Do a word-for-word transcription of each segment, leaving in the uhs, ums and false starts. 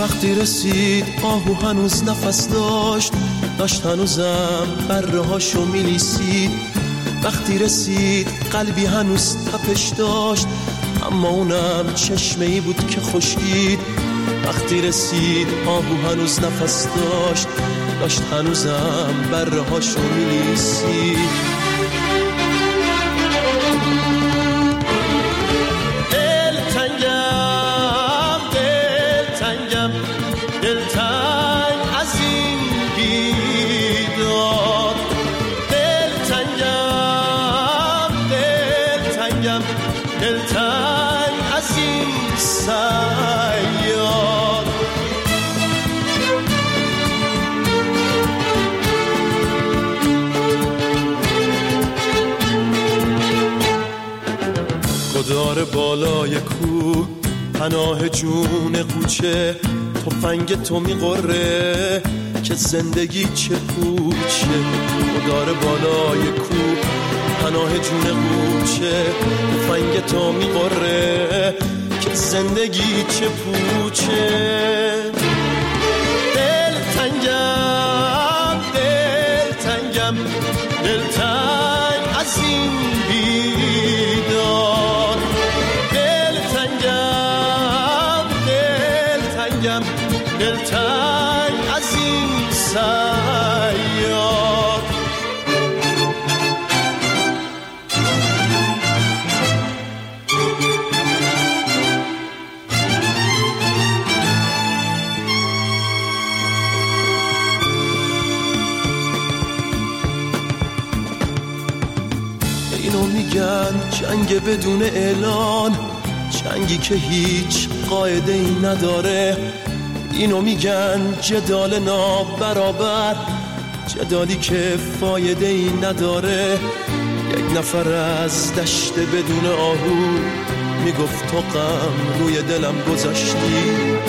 وقتی رسید آهو هنوز نفس داشت، داشت هنوزم بره هاشو میلیسید. وقتی رسید قلبی هنوز تپش داشت، اما اونم چشمه ای بود که خشکید. وقتی رسید آهو هنوز نفس داشت، داشت هنوزم بره هاشو میلیسید. گدار بالای کوه پناه جون قوچه، تفنگ تو میقره که زندگی چه پوچه. گدار بالای کوه پناه جون قوچه، تفنگ تو میقره که زندگی چه پوچه. دل تنگم دل تنگم دل تنگ از این بیدار. دل تنگم دل تنگم دل تنگ از این سیار. اینو میگن جنگ بدون اعلان، جنگی که هیچ قاعده ای نداره. اینو میگن جدال نابرابر، جدالی که فایده ای نداره. یک نفر از دشت بدون آهو میگفت تو غم روی دلم گذاشتی.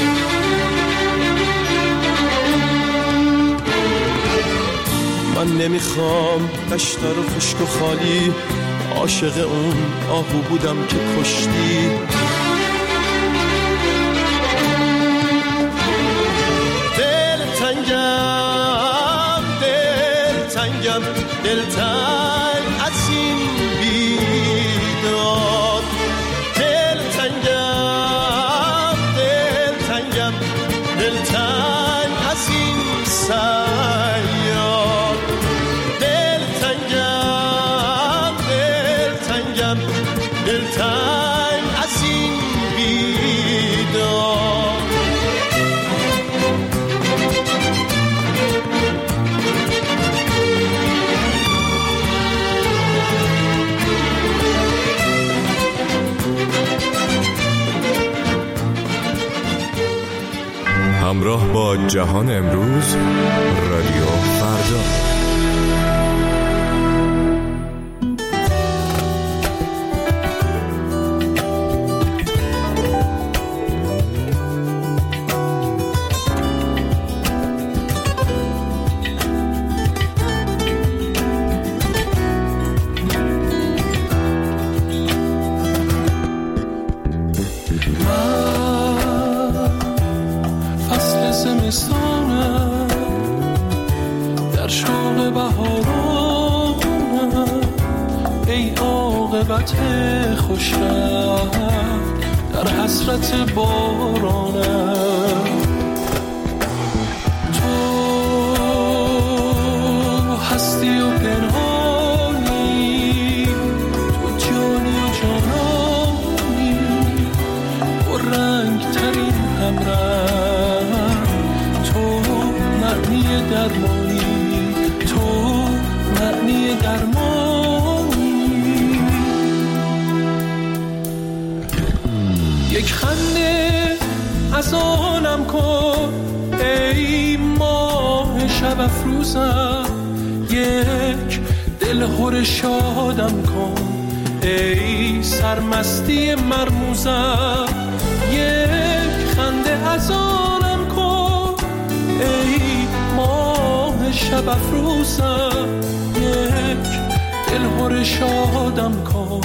من نمیخوام دشت رو خشک و خالی، عاشق اون آهو بودم که کشتی. دل تنگم دل تنگم دل تنگ از این بیداد. دل تنگم دل تنگم دل تنگ از این سیار. دل تنگم دل تنگم دل تنگ از این بیداد. همراه با جهان امروز، رادیو فردا. در شوق بهارانم، ای عاقبت خوشم در حسرت بارانم. تو هستی و پنهانی، تو جانی و جانانی، و رنگ ترین همراه. تو معنی درمانی، تو معنی درمانی. یک خنده از آنم کن ای ماه شب افروزم، یک دل خور شادم کن ای سرمستی مرموزم. یک خنده از آنم کن ای ماه شب افروزم، یک دل خور شادم کن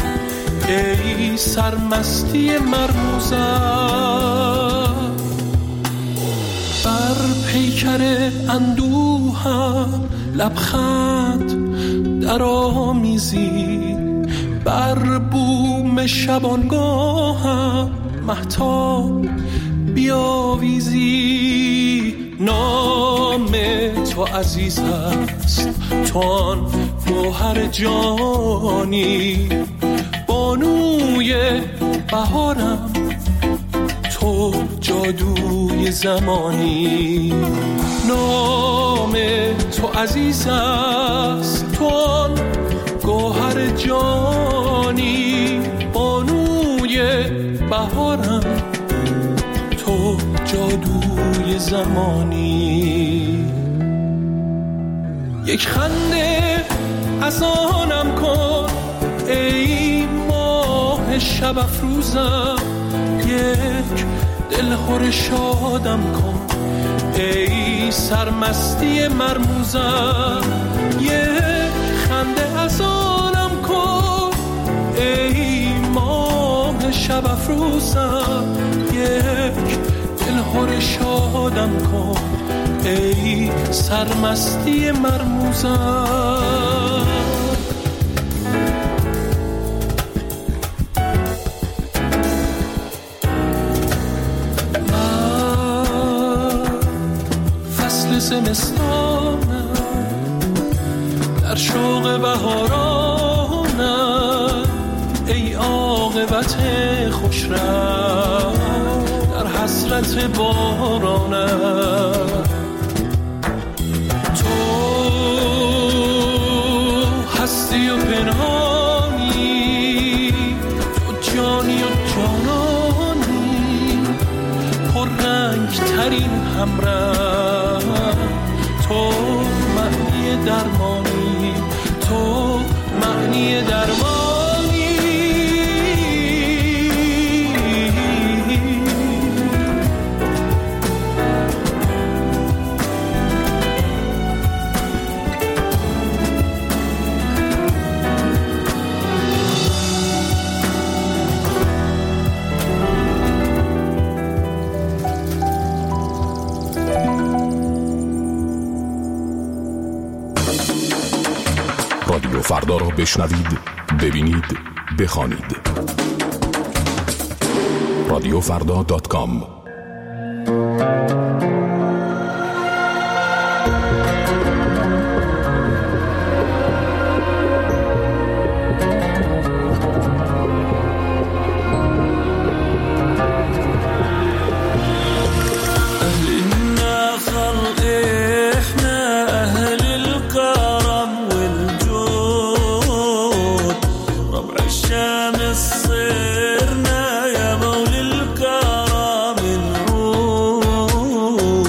ای سرمستی مرموزم. پیکر اندوهم لبخند در آمیزی، بر بوم شبانگاهم مهتاب بیاویزی. نام تو عزیز است، تو آن گوهر جانی، بانوی بهارم، تو جادوی زمانی. نام تو عزیز است، تو آن گوهر جانی، بانوی بهارم، تو جادوی زمانی. یک خنده از آنم کن ای ماه شب افروزم، یک دلخور شادم کن ای سرمستی مرموزم. یک خنده از آنم کن ای ماه شب افروزم، یک دلخور شادم کن ای سرمستی مرموزم. زمستانم در شوق بهارانم ای عاقبت خوش رنگ در حسرت بارانم. تو هستی و پنهانی، تو جانی و جانانی، پر رنگ ترین همراه، تو معنی درمانی، تو معنی درمانی. رادیو فردا را بشنوید، ببینید، بخوانید. رادیو فردا دات کام. صرنا يا مولي الكرم الروح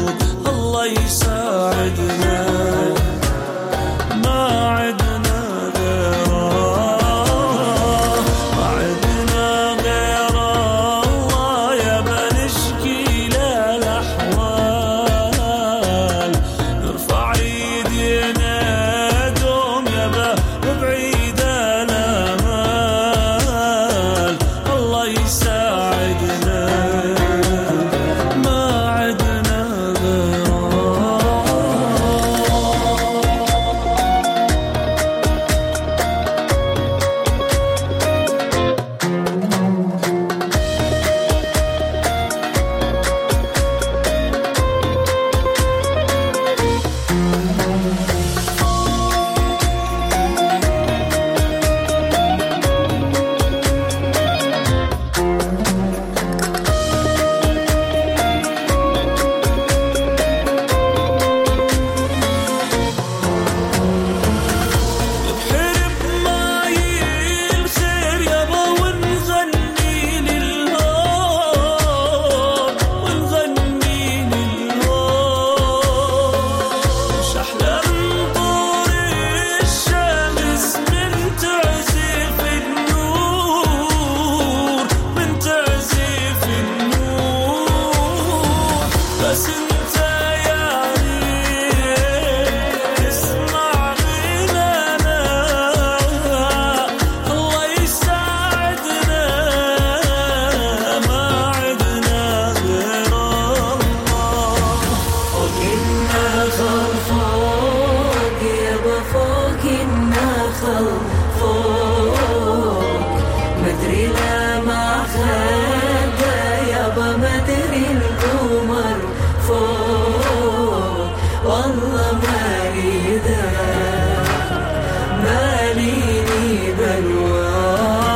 فوق مدري لمع خده يابا مدري القمر فوق والله ما ريده ماليني بلوى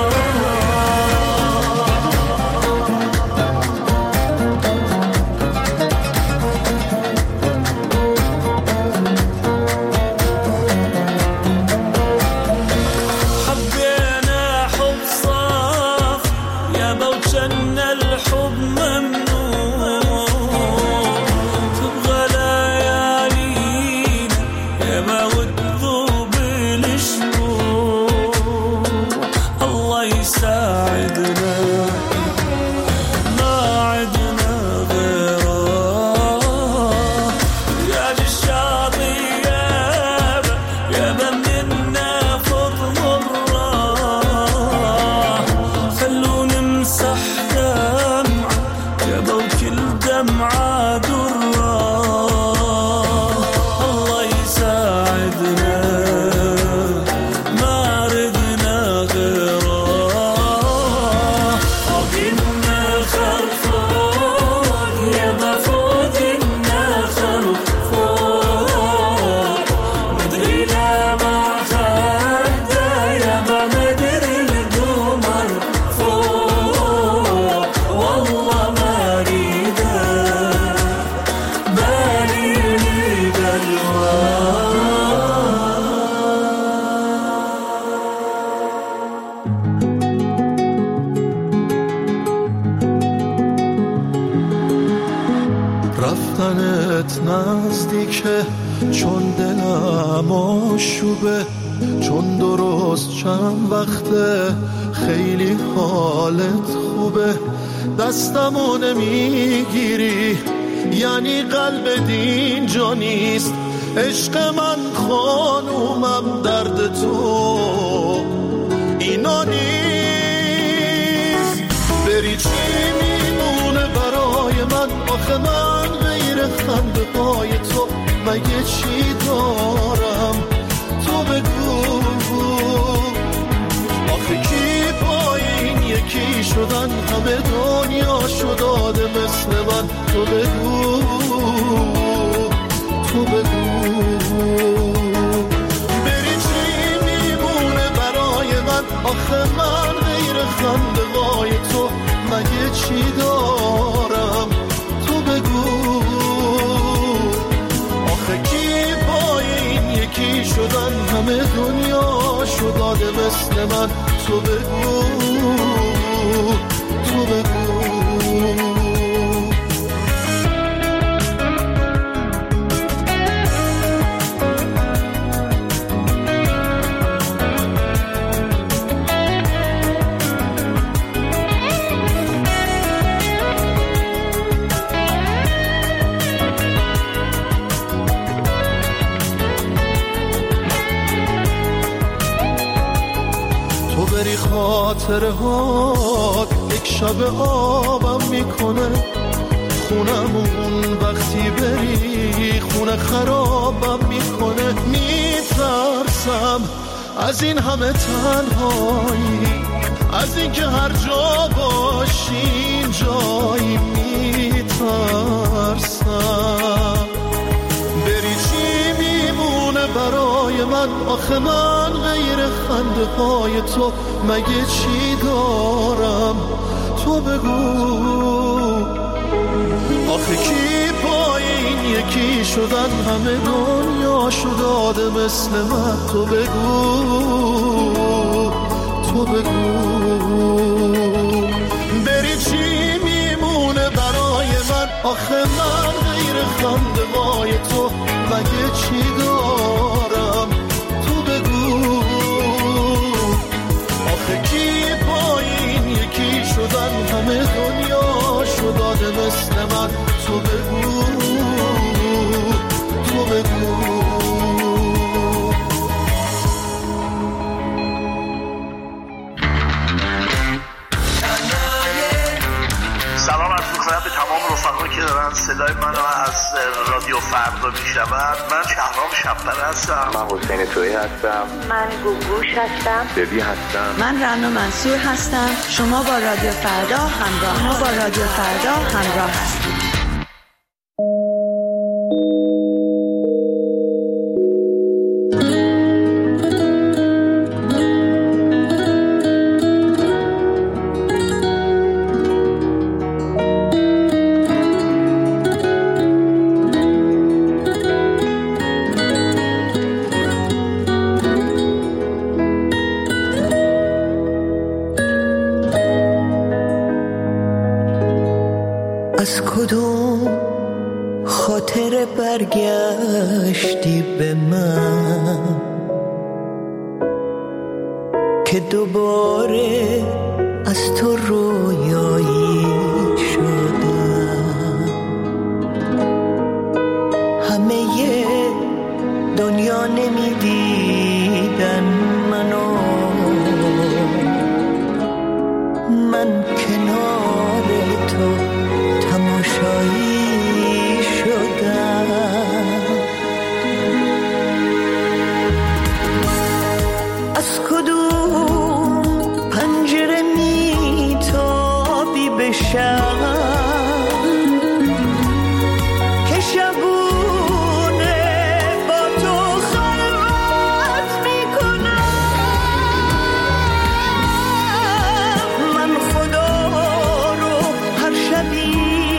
رفتنت نزدیکه چون دلم آشوبه چون درست چند وقته خیلی حالت خوبه دستمو نمیگیری یعنی قلب دین جا نیست عشق من خانومم درد تو اینا نیست بری چی میمونه برای من آخه من غیر خنده پای تو مگه چی دارم تو بگو آخه کی پای این یکی شدن همه دنیا شداده مثل من تو بگو تو بگو بری چی میمونه برای من آخه من غیر خنده پای تو مگه چی دارم تو بگو آخه کی پای این یکی شدن همه دنیا شداده مثل من تو بگو تو بگو خاطره ها یک شب آبم میکنه خونمون وقتی بری خونه خرابم میکنه میترسم از این همه تنهایی از این که هر جا باشین جایی میترسم بری چی میمونه برای من آخه من غیر خنده پای تو مگه چی دارم تو بگو آخه کی پای این یکی شدن همه دنیا شداده مثل من تو بگو تو بگو بری چی میمونه برای من آخه من غیر خنده پای تو مگه چی دارم تو بگو آخه کی پای این یکی شدن همه دنیا شداده مثل من تو بگو تو بگو سلام عرض می‌کنم به تمام رفقایی که دارن صدای منو از رادیو فردا میشود. من شهرام شب‌پره هستم. من حسین تویی هستم. من گوگوش هستم. ببی هستم. من رنا منصور هستم. شما با رادیو فردا همراه شما با رادیو فردا همراه هستید. از کدوم خاطر برگشتی به من که دوباره از تو رویایی شدم. همه دنیا نمیدیدن منو، من کنار تو تماشایی شدم. از کدوم پنجره میتابی به شب که شبونه با تو خلوت میکنم. من خدا رو هر شبی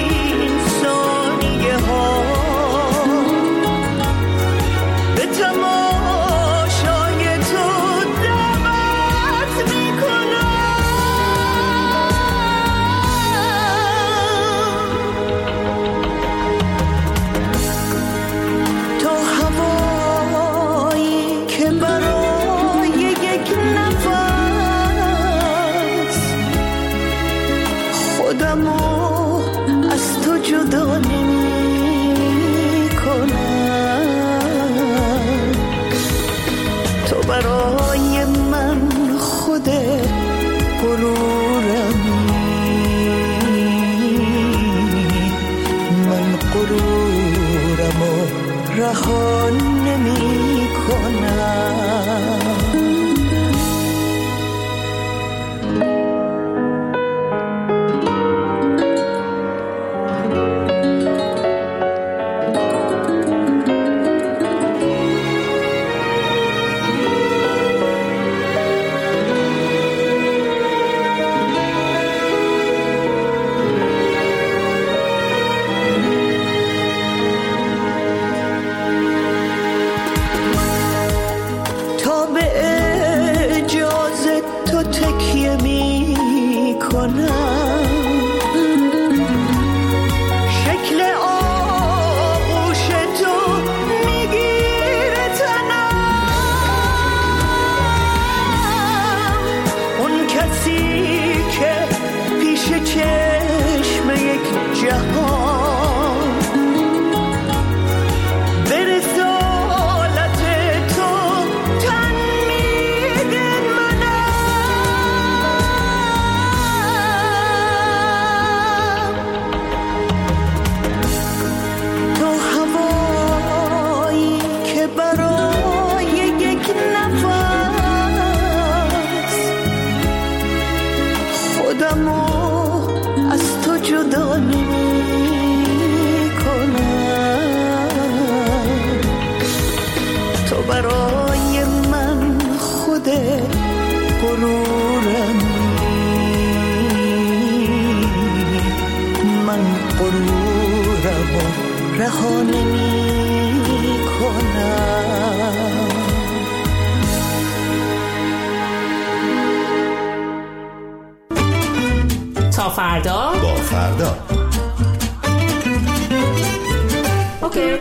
برای من خود غرورمی، من غرورم و رها نمی کنم. شکل آغوش تو میگیره تنم، اون کسی که پیش چشم یک جهان به رسالت تو تن میده منم. از تو جدا نمی کنم. تو برای من خود غرورمی، من غرورم و رها نمی کنم. تا فردا با فردا. اوکی.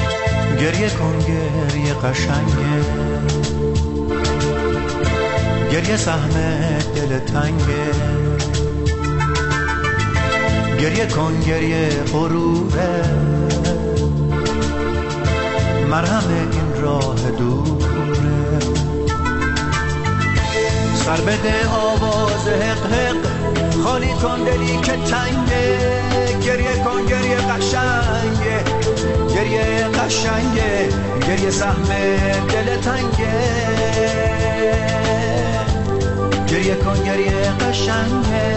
گریه کن گریه قشنگه، گریه سهم دل تنگه، گریه کن گریه غروره، مرهم این راه دوره. سر بده آواز حق حق، خالی کن دلی که تنگه، گریه کن گریه قشنگه، گریه قشنگه، گریه سهم دل تنگه، گریه کن گریه قشنگه.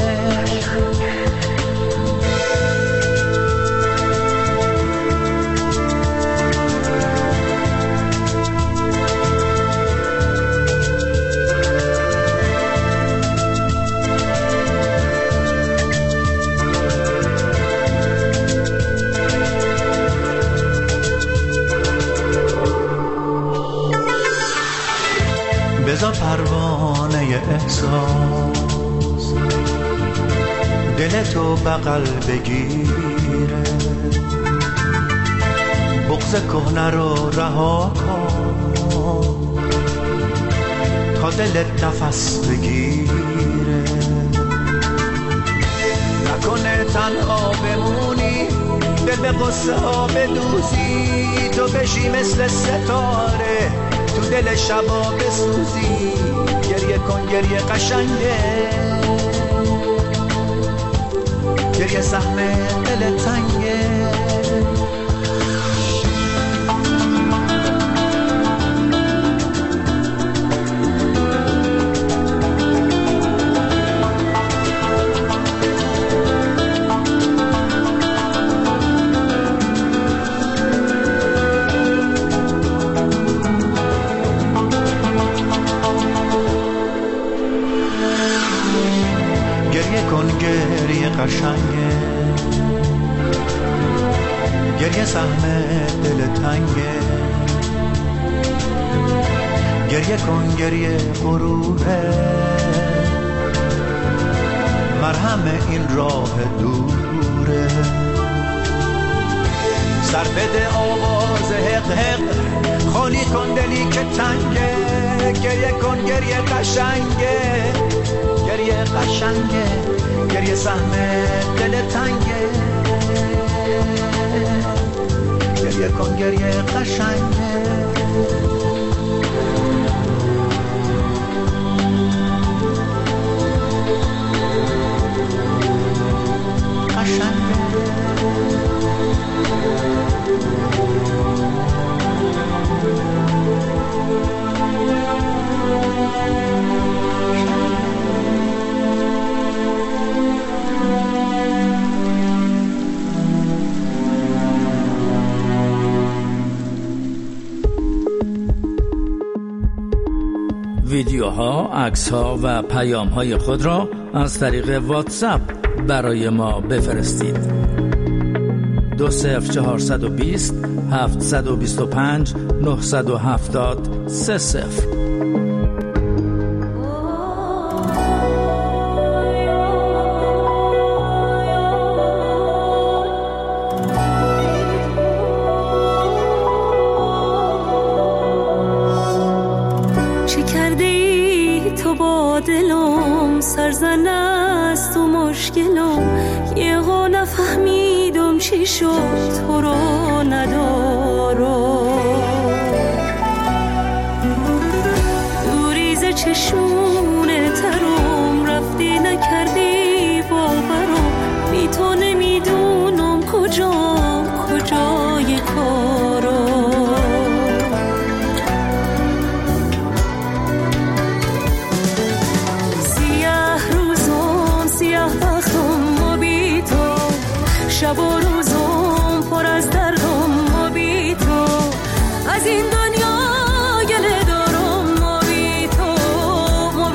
بذار پروانه احساس دل تو بغل بگیره، بغض کهنه رو رها کن تا دلت نفس بگیره. نکنه تنها بمونی، دل به قصه ها بدوزی، تو بشی مثل ستاره تو دل شبا بسوزی. گریه کن گریه قشنگه، گریه سهم دل تنگه. قشنگه گریه سهم دل تنگه، گریه کن گریه غروره، مرهم این راه دوره. سر بده آواز حق حق، خالی کن دلی که تنگه، گریه کن گریه قشنگه، گریه قشنگه، گریه سهم دل تنگه، گریه کن گریه قشنگه. قشنگه ویدیوها، عکس‌ها و پیام‌های خود را از طریق واتساپ برای ما بفرستید. دو صفر چهارصد و بیست هفتصد و بیست و پنج نهصد و هفتاد سه صفر. سرزن است و مشکلم، یه ها نفهمیدم چی شد تو رو ندارم. دوریز چشمون ترم رفتی نکردی باورم، بی تو نمیدونم کجا کجای کارم. شب و روزم پر از دردم ما بی تو، از این دنیا گله دارم ما بی تو،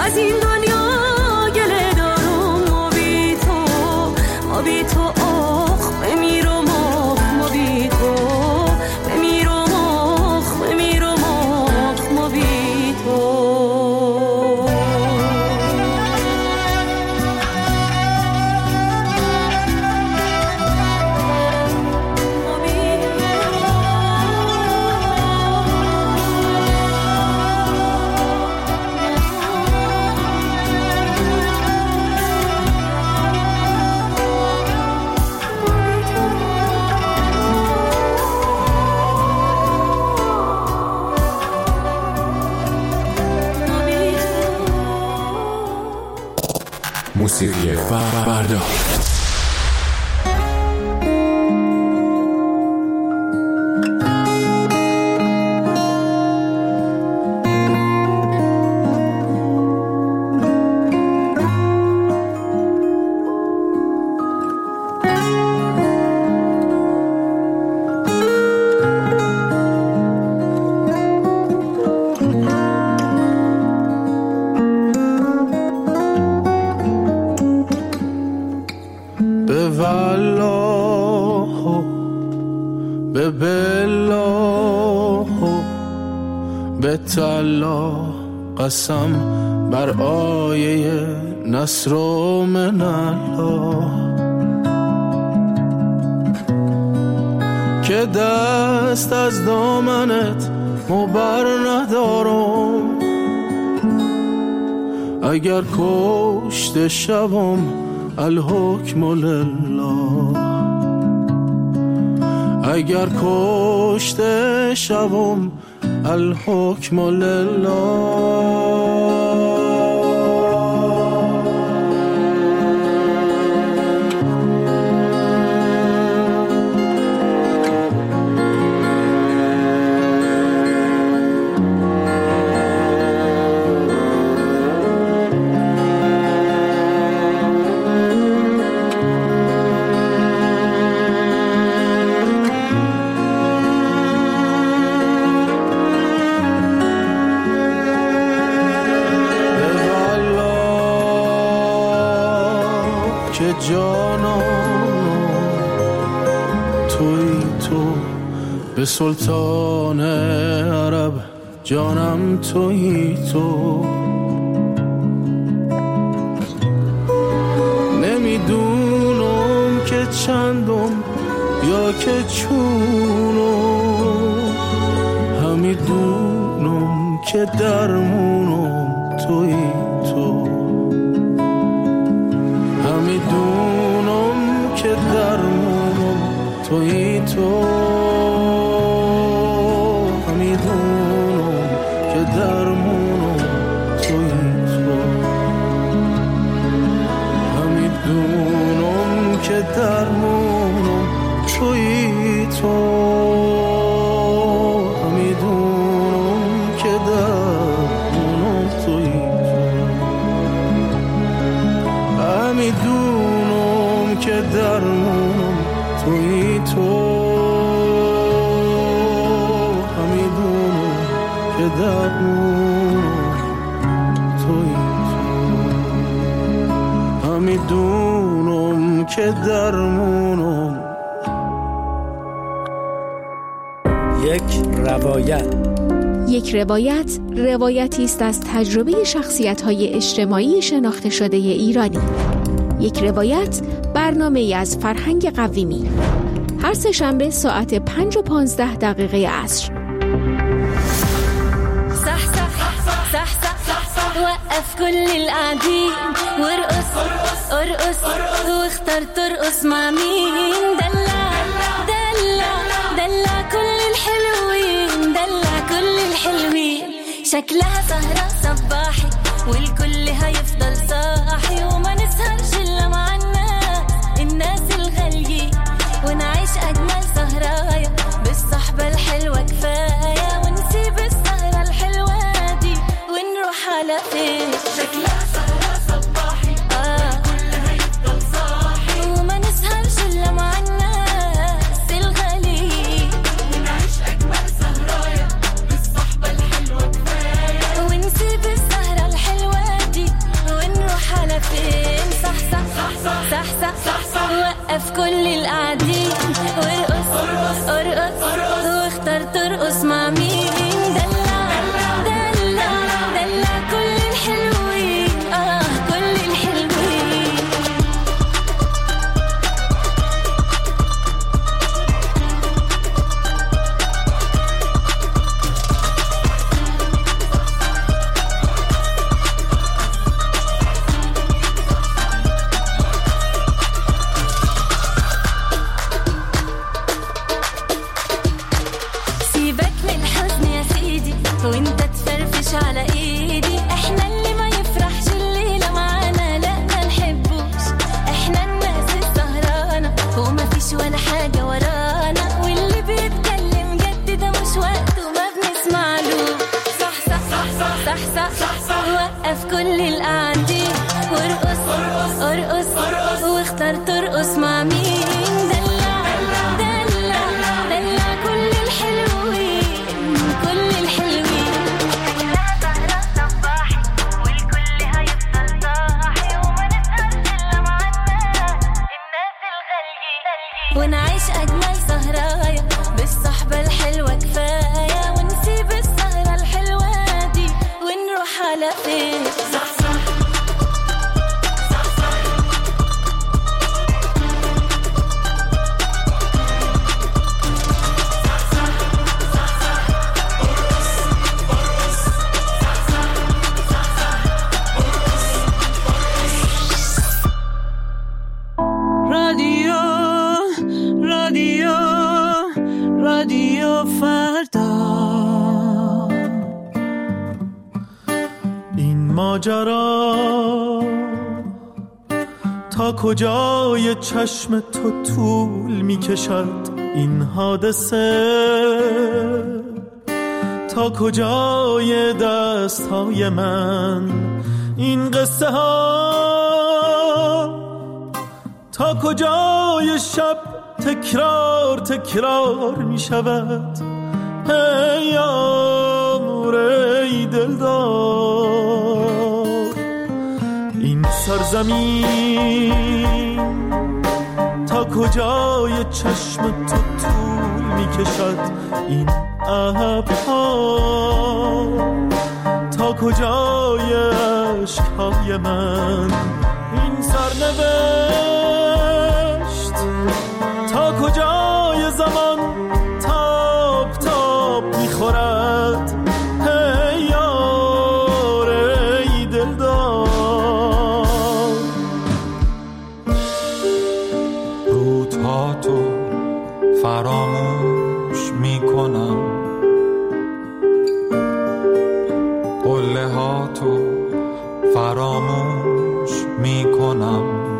از این دنیا گله دارم ما بی تو، ما بی تو آخ بمیرم آخ ما بی تو، بمیرم آخ بمیرم آخ ما بی تو. موسیقی فردا. قسم بر آیه نصر و من الله که دست از دامنت مبر ندارم، اگر کشته شوم الحکم لله، اگر کشته شوم الحکم لله. به سلطان عرب جانم تویی تو، نمیدونم که چندم یا که چونم، همیدونم که درمونم تویی تو، همیدونم که درمونم تویی تو، درمونم تویی تو، همیدونم که درمونم تویی تو، همیدونم که درمونم تویی تو، همیدونم که درمونم تویی تو، همیدونم که درمونم. یک روایت. یک روایت روایتی است از تجربه شخصیت‌های اجتماعی شناخته شده ایرانی. یک روایت برنامه‌ای از فرهنگ قویمی. هر سه شنبه ساعت پنج و پانزده دقیقه عصر. صح صح صح صح صح وقف كل القاعدين وارقص ارقص واختار ترقص مع مين، دلع دلع دلع كل الحلوين، دلع كل الحلوين، شكلها سهرة صباحي والكل هيفضل صاحي، وما نسهرش إلا مع الناس الناس الغاليين، ونعيش أجمل سهرايا بالصحبة الحلوة كفاية، ونسيب السهرة الحلوة دي ونروح على فين، شكلها سهرة صباحي والكل هيفضل صاحي، وما نسهرش إلا مع الناس الغاليين، ونعيش أجمل سهرايا بالصحبة الحلوة كفاية، ونسيب السهرة الحلوة دي صح صح وقف كل القاعدين وارقص ارقص واختار ترقص مع مين. دلع دلع دلع كل الحلوين كل الحلوين. كلها سهرة صباحي والكل هيفضل صاحي وما نسهرش إلا معنا الناس الغاليين ونعيش أجمل سهرايا بالصحبة الحلوة كفاية ونسيب السهرة الحلوة دي ونروح على فين. صح صح ماجرا تا کجای چشم تو طول می کشد این حادثه، تا کجای دست های من این قصه ها، تا کجای شب تکرار تکرار می شود ای یار ای دلدار. این سرزمین تا کجای چشم تو طول می کشد این ابرها، تا کجای عشقهای من این سرنوشت، تا کجای زمان تاب تاب میخورد ای یار ای دلدار. روزها تو فراموش میکنم، قله ها تو فراموش میکنم،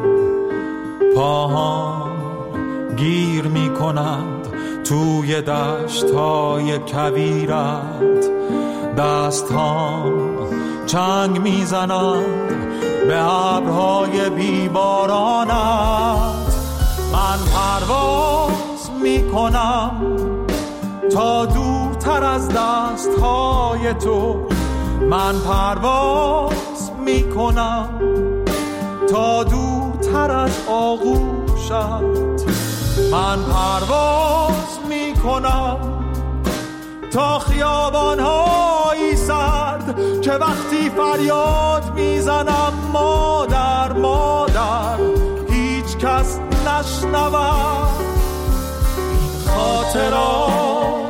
پاهام گیر میکنند توی دشت‌های کویرت، دست‌هام چنگ میزنند به ابرهای بیبارانت. من پرواز میکنم تا دورتر از دست‌های تو، من پرواز میکنم تا دورتر از آغوشت، من پرواز میکنم تا خیابان‌های سرد که وقتی فریاد میزنم مادر مادر هیچ کس نشنود. این خاطرات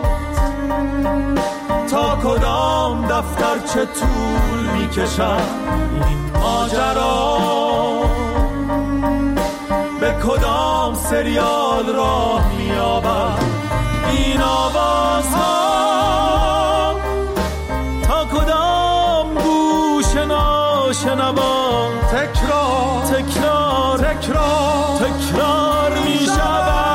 تا کدام دفتر چه طول میکشد، این ماجرا به کدام سریال راه میابد، این آوازها تا کدام گوش ناشنوا تکرار تکرار تکرار تکرار میشود.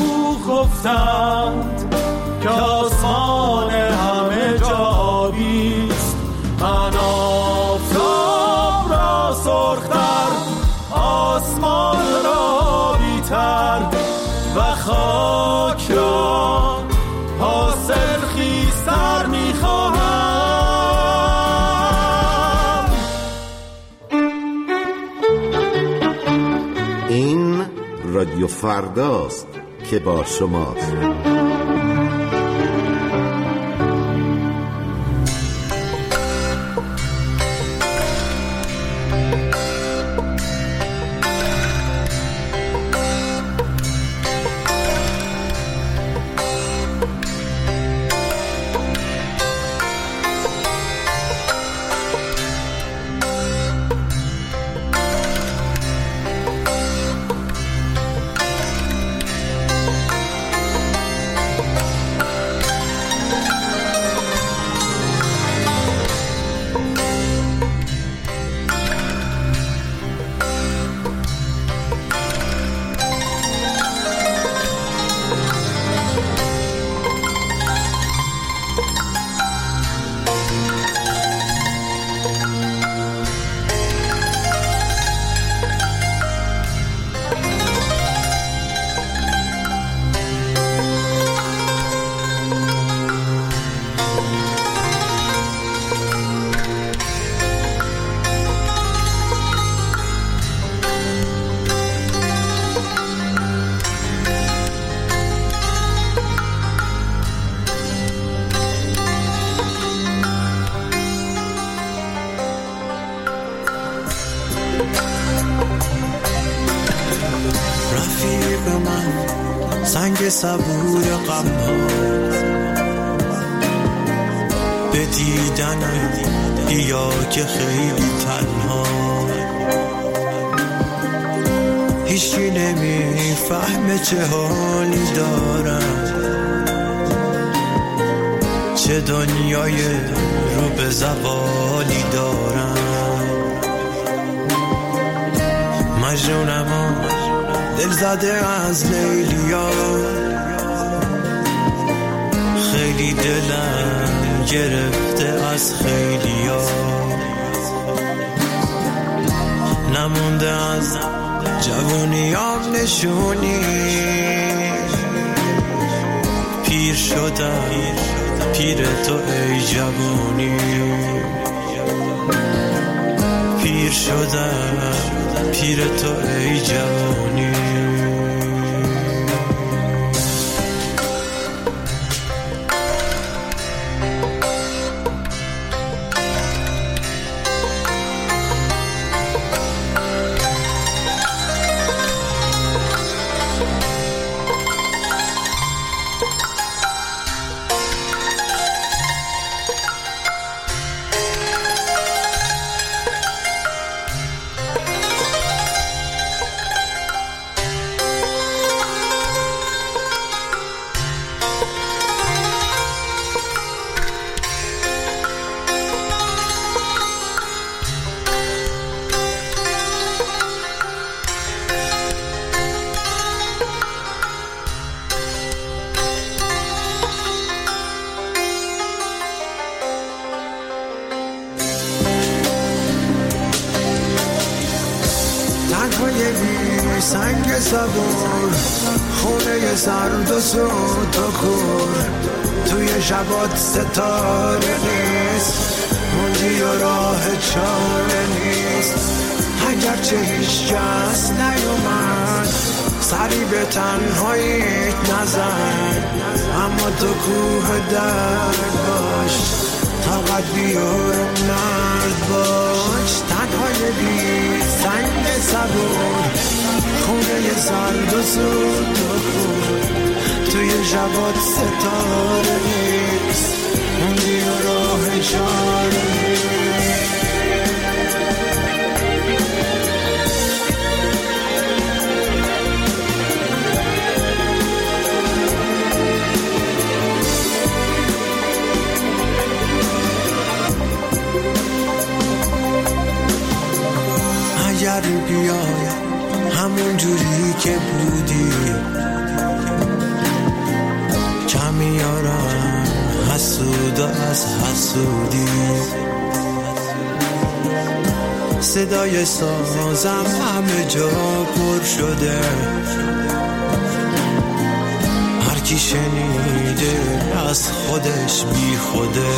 گفتند که آسمان همه جا آبی من آفتاب را سرختر، آسمان را بیتر و خاک را حاصل خیزتر میخواهم. این رادیو فرداست که با شماست. سنگ صبور غم ها به دیدنم بیا که خیلی تنها، هیچی نمیفهمه چه حالی دارم، چه دنیای رو به زوالی دارم. مجنونم دل زده از لیلیا، خیلی دلم گرفته از خیلیا، نمونده از جوونیام نشونی، پیر شدم پیر تو ای جوونی، پیر شدم پیر تو ای جوانی. سنگ صبور خونه سرد و سود و کور، توی شبات ستاره نیست، موندی و راه چاره نیست. اگرچه هیچ کس نیومد سری به تنهاییت نزد، اما تو کوه درد باش، طاقت بیار مرد باش. تنهای بی سنگ صبور خونه سرد و سود و کور، توی شبات ستاره نیست، موندی و راه چاره نیست. اگر بیای همون جوری که بودی، کمی یارم حسود از حسودی، صدای سازم همه جا پر شده، هر کی شنیده از خودش بی خوده،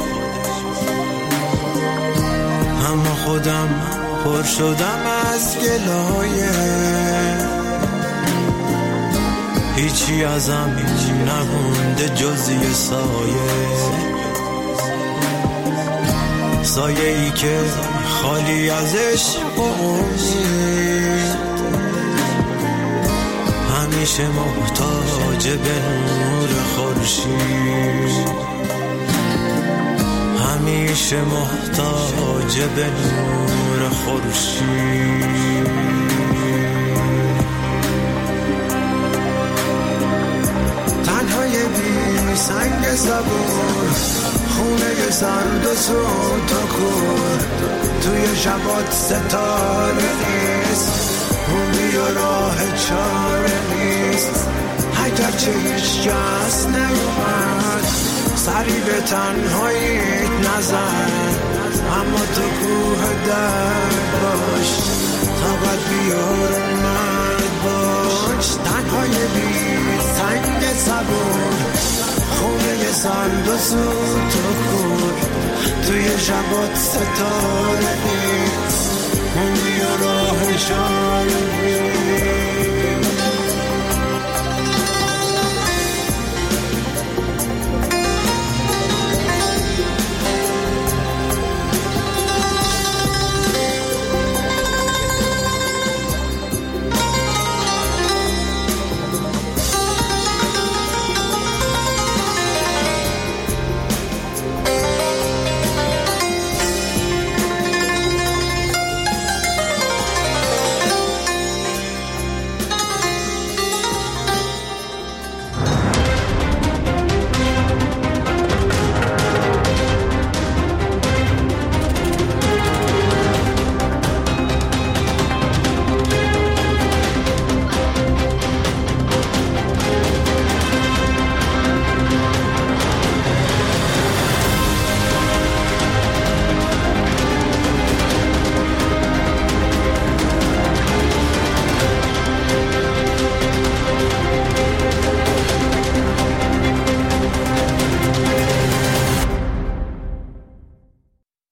اما خودم پر شدم از گلایه، هیچی ازم نمونده جز یه سایه، سایه ای که خالی از عشق و امید، همیشه محتاج به نور خورشید، همیشه محتاج به نور خورشید. تنهای بی سنگ زبور، خونه سرد و سوت و کور، توی شبات ستاره نیست، موندی و راه چاره نیست، اگر چه هیچ کس نیومد سری به تنهاییت نزن، اما تو کوه درد باش، طاقت بیار مرد باش. تنهای بی سنگ صبور، خونه سرد و سوت و کور، توی شبات ستاره نیست، موندی و راه شاره نیست.